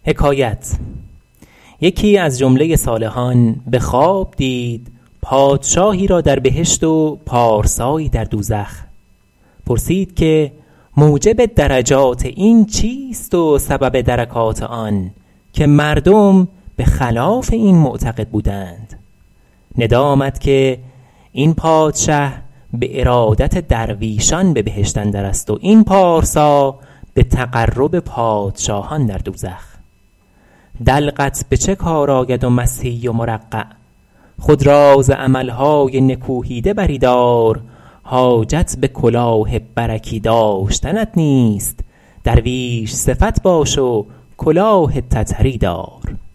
یکی از جمله صالحان به خواب دید پادشاهی را در بهشت و پارسایی در دوزخ. پرسید که موجب درجات این چیست و سبب درکات آن، که مردم به خلاف این معتقد بودند؟ ندا آمد که این پادشه به ارادت درویشان به بهشت اندر است و این پارسا به تقرب پادشاهان در دوزخ. دلقت به چه کار آید و مسحی و مرقع، خود را ز عملهای نکوهیده بری دار. حاجت به کلاه برکی داشتنت نیست، درویش صفت باش و کلاه تتری دار.